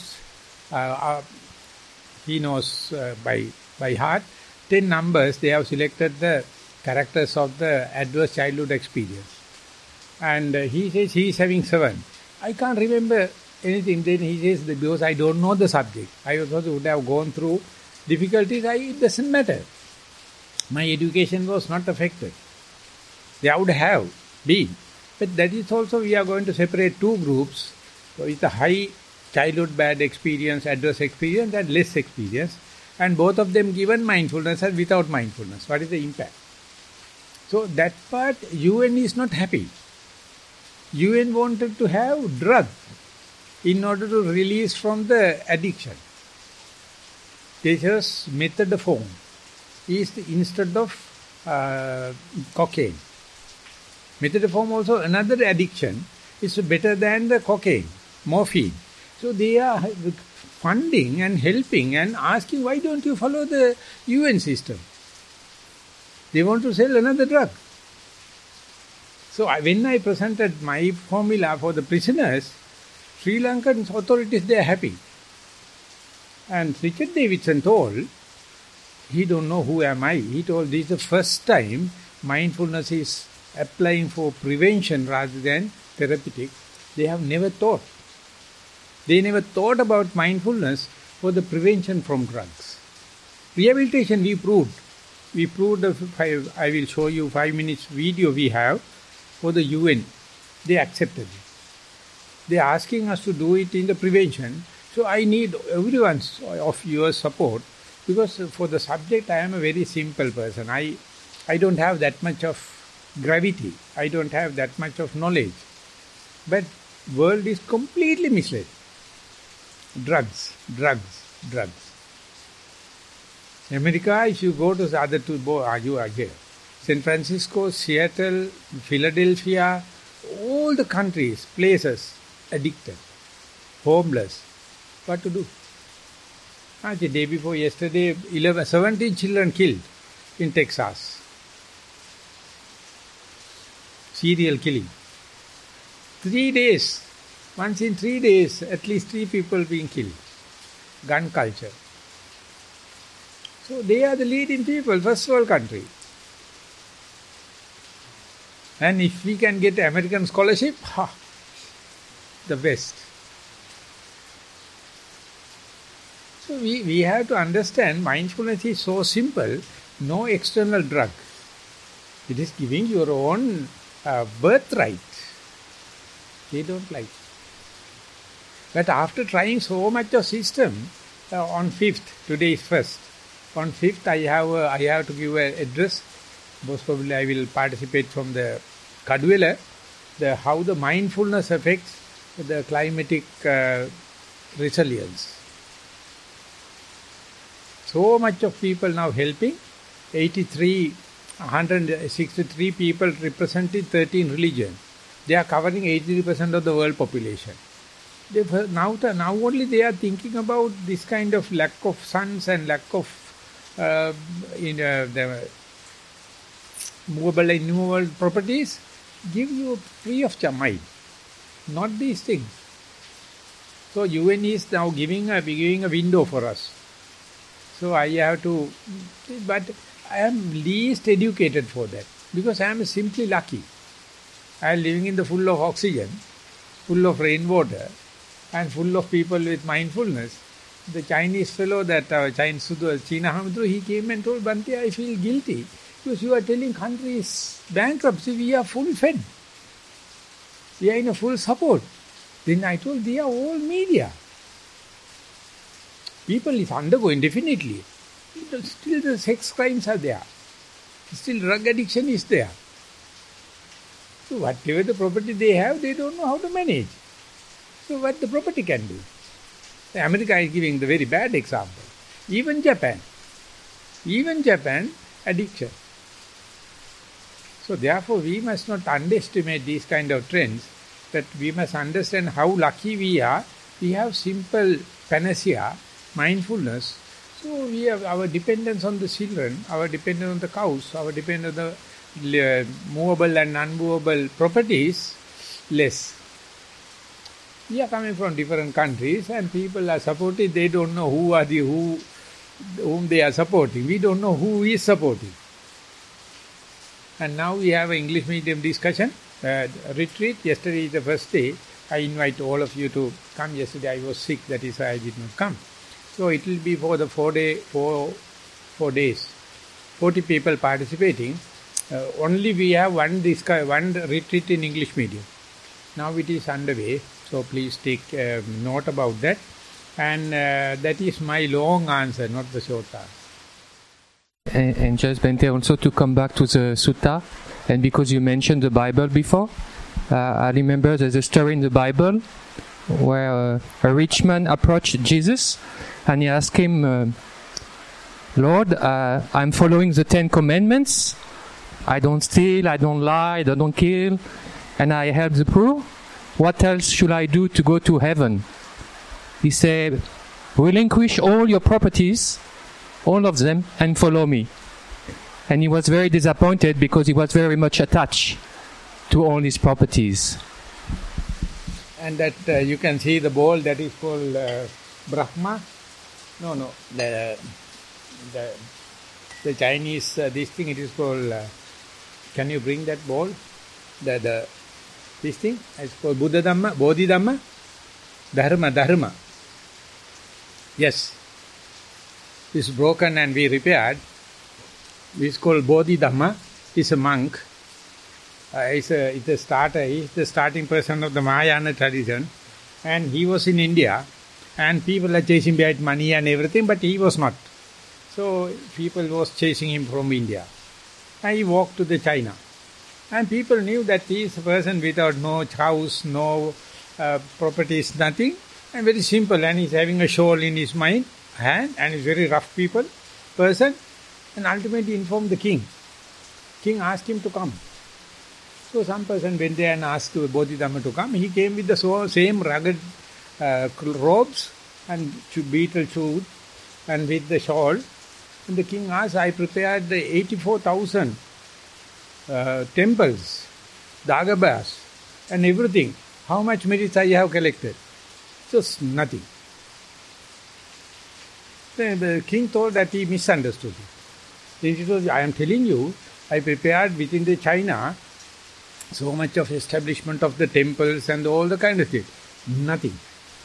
he knows by heart. 10 numbers, they have selected the characters of the adverse childhood experience. And he says he is having 7. I can't remember anything. Then he says, because I don't know the subject. I also would have gone through difficulties. It doesn't matter. My education was not affected. They would have been. But that is also, we are going to separate 2 groups with a high childhood bad experience, adverse experience, and less experience. And both of them given mindfulness and without mindfulness. What is the impact? So that part, UN is not happy. UN wanted to have drug in order to release from the addiction. They chose methamphetamine is instead of cocaine. Methamphetamine also another addiction is better than the cocaine, morphine. So they are funding and helping and asking, why don't you follow the UN system? They want to sell another drug. So when I presented my formula for the prisoners, Sri Lankan authorities, they are happy. And Richard Davidson told, he don't know who am I. He told, this is the first time mindfulness is applying for prevention rather than therapeutic. They have never thought. They never thought about mindfulness for the prevention from drugs. Rehabilitation we proved. We proved, I will show you 5 minutes video we have for the UN. They accepted it. They are asking us to do it in the prevention. So I need everyone's of your support, because for the subject I am a very simple person. I don't have that much of gravity. I don't have that much of knowledge. But world is completely misled. Drugs, drugs, drugs. America, if you go to the other 2, you are here. San Francisco, Seattle, Philadelphia, all the countries, places, addicted, homeless. What to do? The day before yesterday, 17 children killed in Texas. Serial killing. 3 days. Once in 3 days, at least 3 people being killed. Gun culture. So they are the leading people, first world country. And if we can get American scholarship, the best. So we have to understand mindfulness is so simple, no external drug. It is giving your own birthright. They don't like it. But after trying so much of system, on 5th, today is 1st, on 5th I have to give an address. Most probably I will participate from the Kaduela, how the mindfulness affects the climatic resilience. So much of people now helping, 163 people representing 13 religions. They are covering 83% of the world population. Now only they are thinking about this kind of lack of sons and lack of the movable and immovable properties. Give you free of mind, not these things. So UN is now giving a window for us. So I have to, but I am least educated for that, because I am simply lucky. I am living in the full of oxygen, full of rainwater, and full of people with mindfulness. The Chinese fellow, that China Hamidru, he came and told, Bhante, I feel guilty, because you are telling country is bankruptcy, we are full fed. We are in a full support. Then I told, they are all media. People is undergoing, definitely. Still the sex crimes are there. Still drug addiction is there. So whatever the property they have, they don't know how to manage. So what the property can do? America is giving the very bad example. Even Japan, addiction. So therefore we must not underestimate these kind of trends, that we must understand how lucky we are. We have simple panacea, mindfulness. So we have our dependence on the children, our dependence on the cows, our dependence on the movable and unmovable properties, less. We are coming from different countries and people are supporting. They don't know whom they are supporting. We don't know who is supporting. And now we have an English medium discussion, retreat. Yesterday is the first day. I invite all of you to come. Yesterday I was sick, that is why I did not come. So it will be for the 4 days. 40 people participating. Only we have one retreat in English medium. Now it is underway. So please take note about that. And that is my long answer, not the short answer. And just Bhante, also to come back to the sutta, and because you mentioned the Bible before, I remember there's a story in the Bible where a rich man approached Jesus and he asked him, Lord, I'm following the 10 commandments. I don't steal, I don't lie, I don't kill, and I help the poor. What else should I do to go to heaven? He said, relinquish all your properties, all of them, and follow me. And he was very disappointed because he was very much attached to all his properties. And that you can see the ball that is called Brahma. No, the Chinese, this thing, it is called, can you bring that ball? This thing, it's called Buddha Dhamma, Bodhi Dhamma, Dharma. Yes. It's broken and we repaired. It's called Bodhi Dhamma. He's a monk. He's the starting person of the Mahayana tradition. And he was in India. And people are chasing behind money and everything, but he was not. So people was chasing him from India. And he walked to the China. And people knew that he is a person without no house, no properties, nothing. And very simple. And he's having a shawl in his hand. And he's very rough person. And ultimately informed the king. King asked him to come. So some person went there and asked Bodhidharma to come. He came with the same rugged robes and beetle suit and with the shawl. And the king asked, I prepared the 84,000 temples, Dagabas and everything. How much merits I have collected? Just nothing. Then the king told that he misunderstood it. Then he told, I am telling you, I prepared within the China so much of establishment of the temples and all the kind of thing. Nothing.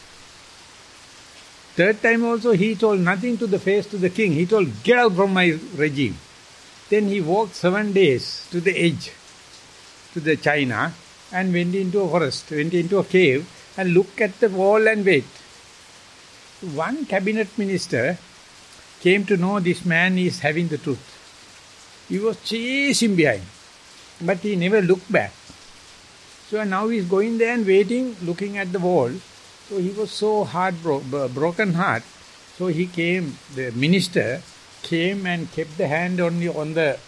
Third time also he told nothing to the face to the king. He told, get out from my regime. Then he walked 7 days to the edge, to the China, and went into a forest, went into a cave, and looked at the wall and wait. One cabinet minister came to know this man is having the truth. He was chasing behind, but he never looked back. So now he is going there and waiting, looking at the wall. So he was so broken heart. So he came, the minister came and kept the hand on the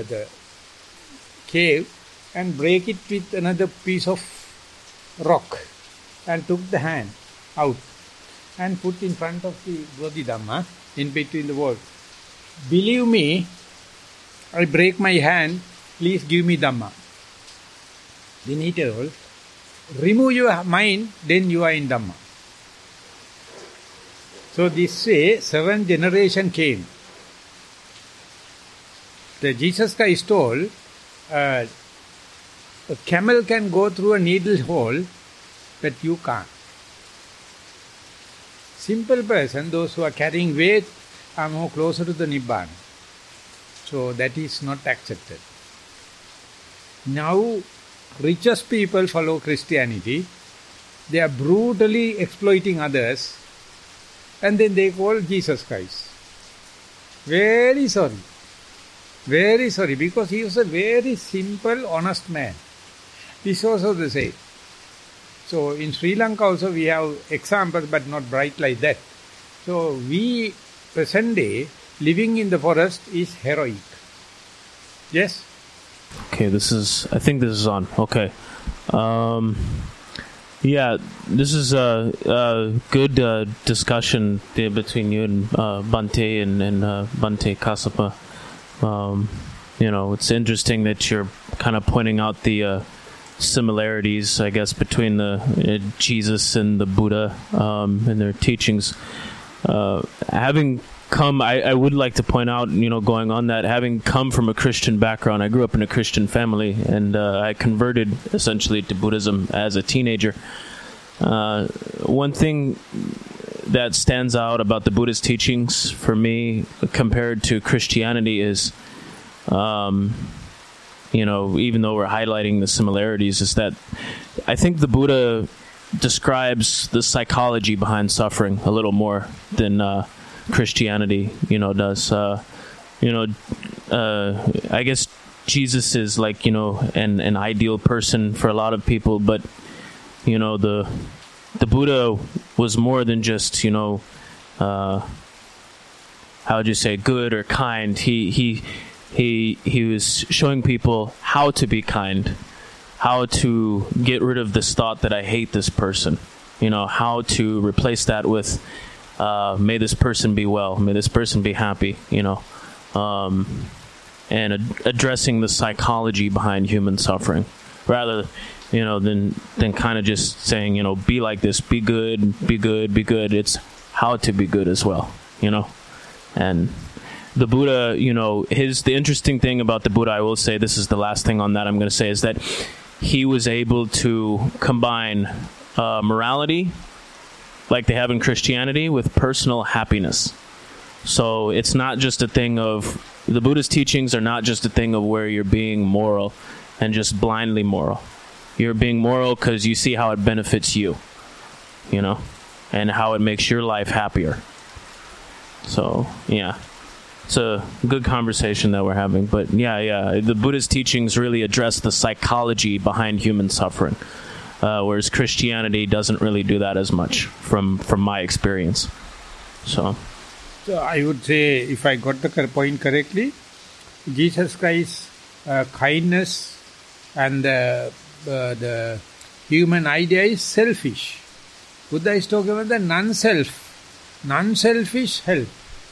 cave and break it with another piece of rock and took the hand out and put in front of the Bodhidhamma in between the wall. Believe me, I break my hand, please give me Dhamma. Then he told, remove your mind, then you are in Dhamma. So this way, 7 generations came. The Jesus Christ told, a camel can go through a needle hole, but you can't. Simple person, those who are carrying weight, are more closer to the Nibbana. So that is not accepted. Now, richest people follow Christianity. They are brutally exploiting others. And then they call Jesus Christ. Very sorry. Very sorry, because he was a very simple, honest man. This was also the same. So in Sri Lanka also we have examples, but not bright like that. So we, present day, living in the forest is heroic. Yes? Okay, I think this is on. Okay. Yeah, this is a good discussion between you and Bhante and Bhante Kassapa. it's interesting that you're kind of pointing out the similarities, I guess, between the Jesus and the Buddha and their teachings. Having come, I would like to point out, going on that, having come from a Christian background, I grew up in a Christian family, and I converted essentially to Buddhism as a teenager. One thing that stands out about the Buddhist teachings for me compared to Christianity is, even though we're highlighting the similarities, is that I think the Buddha describes the psychology behind suffering a little more than Christianity, does. I guess Jesus is like, an ideal person for a lot of people, but, the Buddha was more than just, how would you say, good or kind. He was showing people how to be kind, how to get rid of this thought that I hate this person, how to replace that with, may this person be well, may this person be happy, and addressing the psychology behind human suffering, rather, than kind of just saying, be like this, be good, be good, be good. It's how to be good as well, and the Buddha, the interesting thing about the Buddha, I will say, this is the last thing on that I'm going to say, is that he was able to combine morality, like they have in Christianity, with personal happiness. So it's not just a thing of, the Buddhist teachings are not just a thing of where you're being moral and just blindly moral. You're being moral because you see how it benefits you, and how it makes your life happier. So, yeah. It's a good conversation that we're having. But, the Buddhist teachings really address the psychology behind human suffering, whereas Christianity doesn't really do that as much from my experience. So I would say, if I got the point correctly, Jesus Christ's kindness and the human idea is selfish. Buddha is talking about the non-selfish help.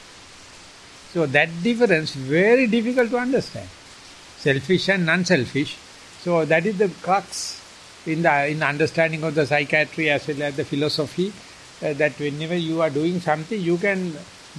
So that difference very difficult to understand. Selfish and non-selfish. So that is the crux in the understanding of the psychiatry as well as the philosophy, that whenever you are doing something, you can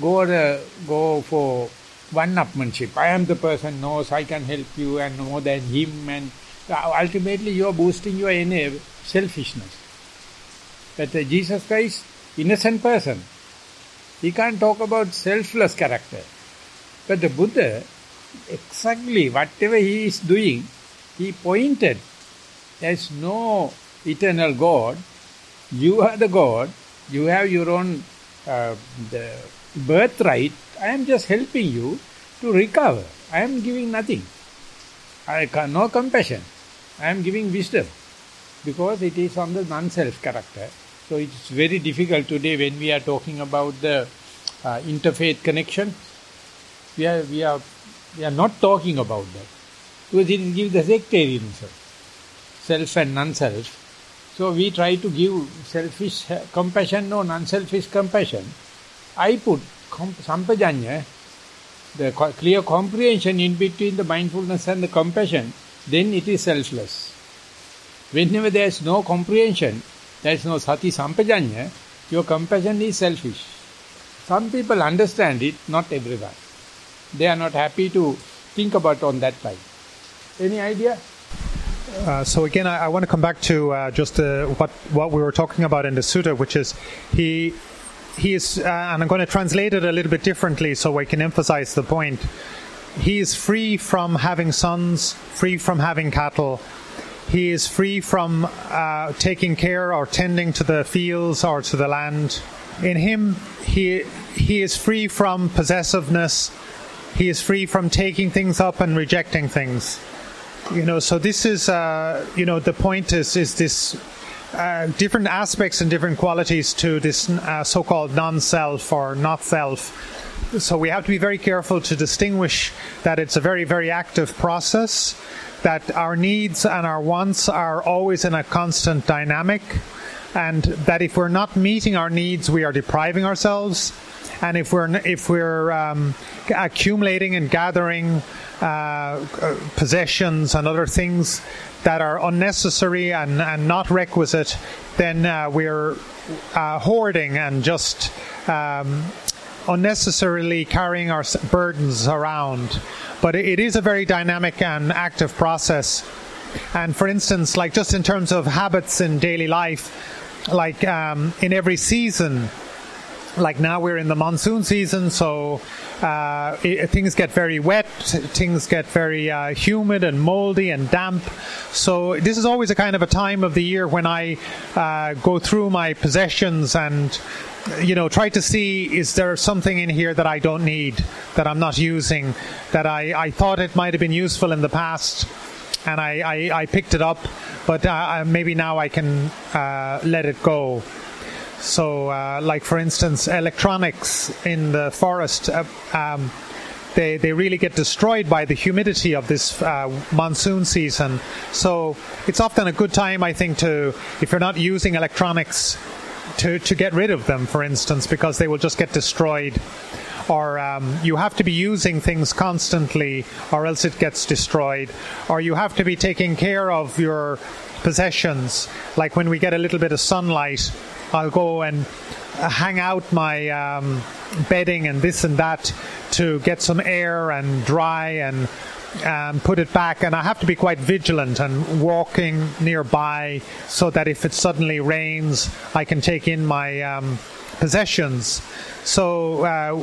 go for one-upmanship. I am the person knows, I can help you and more than him, and ultimately you are boosting your inner selfishness. But Jesus Christ, innocent person, he can't talk about selfless character. But the Buddha, exactly whatever he is doing, he pointed, there is no eternal God. You are the God. You have your own the birthright. I am just helping you to recover. I am giving nothing. No compassion. I am giving wisdom. Because it is on the non-self character. So it's very difficult today when we are talking about the interfaith connection. We are not talking about that. Because it gives the sectarianism. Self and non-self. So we try to give selfish compassion, no, non-selfish compassion. I put sampajanya, the clear comprehension in between the mindfulness and the compassion, then it is selfless. Whenever there is no comprehension, there is no sati sampajanya, your compassion is selfish. Some people understand it, not everyone. They are not happy to think about on that line. Any idea? So again, I want to come back to just what we were talking about in the sutta, which is he is, and I'm going to translate it a little bit differently so I can emphasize the point. He is free from having sons, free from having cattle. He is free from taking care or tending to the fields or to the land. In him, he is free from possessiveness. He is free from taking things up and rejecting things. So this is, the point is this different aspects and different qualities to this so-called non-self or not self. So we have to be very careful to distinguish that it's a very, very active process, that our needs and our wants are always in a constant dynamic, and that if we're not meeting our needs, we are depriving ourselves. And if we're accumulating and gathering possessions and other things that are unnecessary and not requisite, then we're hoarding and just unnecessarily carrying our burdens around. But it is a very dynamic and active process. And for instance, like just in terms of habits in daily life, like in every season, like now we're in the monsoon season, so things get very wet, things get very humid and moldy and damp. So this is always a kind of a time of the year when I go through my possessions and, try to see, is there something in here that I don't need, that I'm not using, that I thought it might have been useful in the past, and I picked it up, but maybe now I can let it go. So, like for instance, electronics in the forest, they really get destroyed by the humidity of this monsoon season. So it's often a good time, I think, if you're not using electronics, to get rid of them, for instance, because they will just get destroyed. Or you have to be using things constantly, or else it gets destroyed. Or you have to be taking care of your possessions. Like when we get a little bit of sunlight, I'll go and hang out my bedding and this and that to get some air and dry and put it back. And I have to be quite vigilant and walking nearby so that if it suddenly rains, I can take in my possessions. So,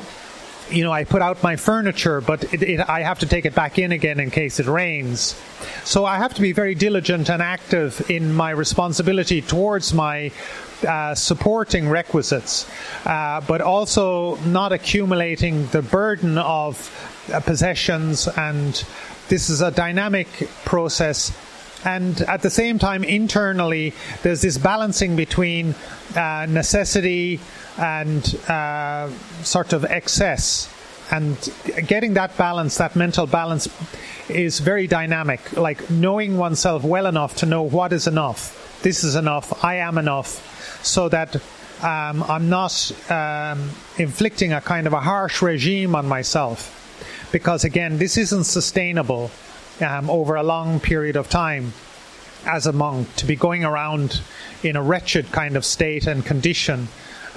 I put out my furniture, but I have to take it back in again in case it rains. So I have to be very diligent and active in my responsibility towards my supporting requisites, but also not accumulating the burden of possessions. And this is a dynamic process. And at the same time, internally, there's this balancing between necessity and sort of excess. And getting that balance, that mental balance, is very dynamic. Like knowing oneself well enough to know what is enough. This is enough. I am enough. So that I'm not inflicting a kind of a harsh regime on myself. Because again, this isn't sustainable over a long period of time as a monk, to be going around in a wretched kind of state and condition,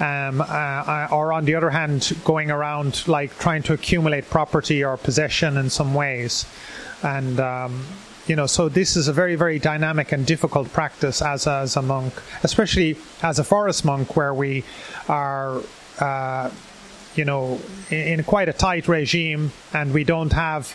or on the other hand, going around like trying to accumulate property or possession in some ways. And so this is a very, very dynamic and difficult practice as a monk, especially as a forest monk, where we are in quite a tight regime, and we don't have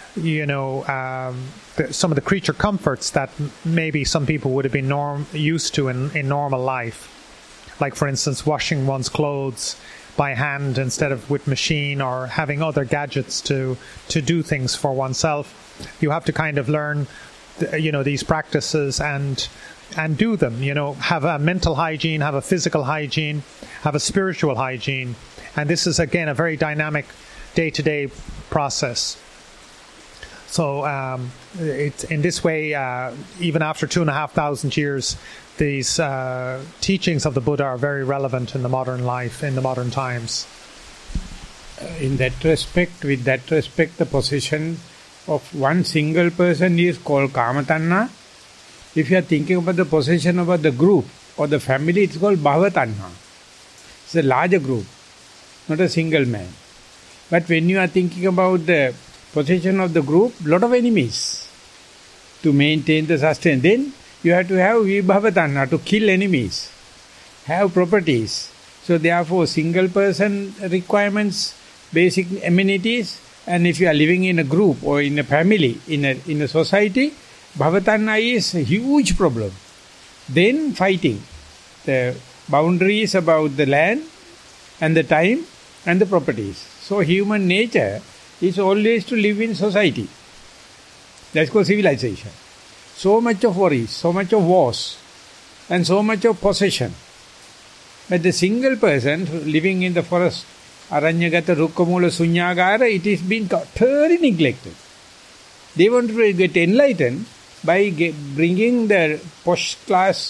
some of the creature comforts that maybe some people would have been used to in normal life. Like, for instance, washing one's clothes by hand instead of with machine, or having other gadgets to do things for oneself. You have to kind of learn, these practices and do them. Have a mental hygiene, have a physical hygiene, have a spiritual hygiene. And this is, again, a very dynamic day-to-day process. So it's in this way, even after 2,500 years, these teachings of the Buddha are very relevant in the modern life, in the modern times. In that respect, the position of one single person is called Kamatanha. If you are thinking about the possession about the group or the family, it's called Bhavatanha. It's a larger group, not a single man. But when you are thinking about the possession of the group, lot of enemies to maintain the sustenance. Then you have to have Vibhavatanha, to kill enemies, have properties. So therefore, single person requirements, basic amenities, and if you are living in a group or in a family, in a society, Bhavatanha is a huge problem. Then fighting. The boundaries about the land and the time and the properties. So human nature is always to live in society. That's called civilization. So much of worries, so much of wars, and so much of possession. But the single person living in the forest, Aranyagata, Rukkamula, Sunyagara, it is being totally neglected. They want to get enlightened by bringing the posh class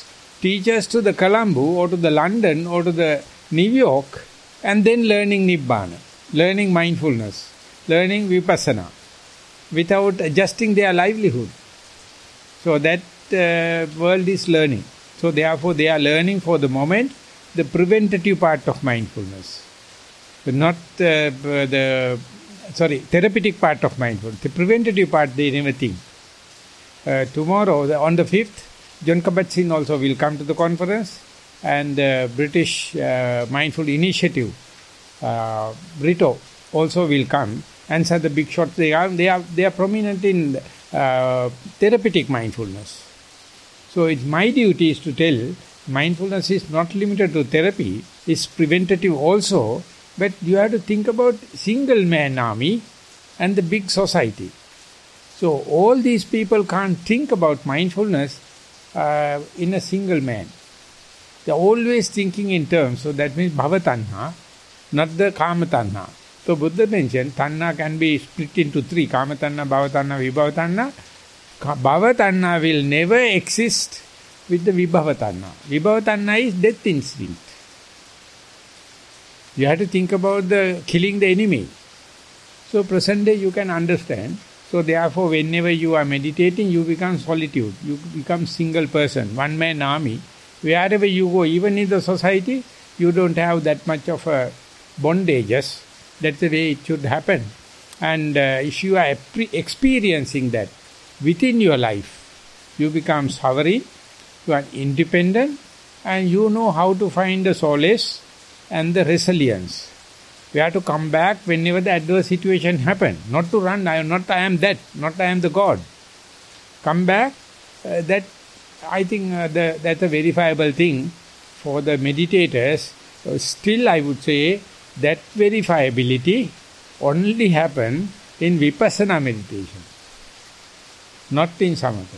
teachers to the Colombo or to the London or to the New York and then learning Nibbana, learning mindfulness, learning Vipassana without adjusting their livelihood. So that world is learning. So therefore they are learning for the moment the preventative part of mindfulness, but not therapeutic part of mindfulness. The preventative part they never think. Tomorrow, on the 5th, John Kabat-Zinn also will come to the conference, and British Mindful Initiative, Brito, also will come. And so the big shots, they are prominent in therapeutic mindfulness. So it's my duty is to tell, mindfulness is not limited to therapy, it's preventative also, but you have to think about single man army and the big society. So all these people can't think about mindfulness in a single man. They're always thinking in terms, so that means bhava tanha, not the kama tanha. So Buddha mentioned, tanha can be split into 3, kama tanha, bhava tanha, vibhava tanha. Bhava tanha will never exist with the vibhava tanha. Vibhava tanha is death instinct. You have to think about the killing the enemy. So present day you can understand. So therefore whenever you are meditating, you become solitude. You become single person, one man army. Wherever you go, even in the society, you don't have that much of a bondages. That's the way it should happen. And if you are experiencing that within your life, you become sovereign, you are independent, and you know how to find the solace and the resilience. We have to come back whenever the adverse situation happens. Not to run, I am the God. Come back, that I think that's a verifiable thing for the meditators. Still I would say that verifiability only happen in Vipassana meditation. Not in Samatha.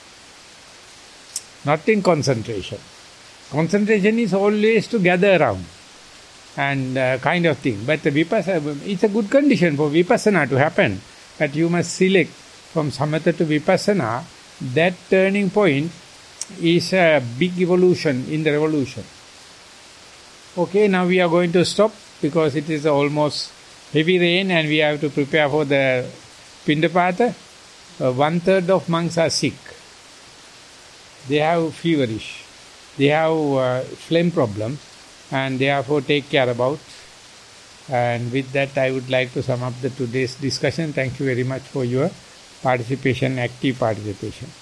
Not in concentration. Concentration is always to gather around and kind of thing. But the Vipassana, it's a good condition for Vipassana to happen. But you must select from Samatha to Vipassana. That turning point is a big evolution in the revolution. Okay, now we are going to stop because it is almost heavy rain and we have to prepare for the Pindapata. 1/3 of monks are sick. They have feverish. They have phlegm problem and therefore take care about. And with that I would like to sum up the today's discussion. Thank you very much for your participation, active participation.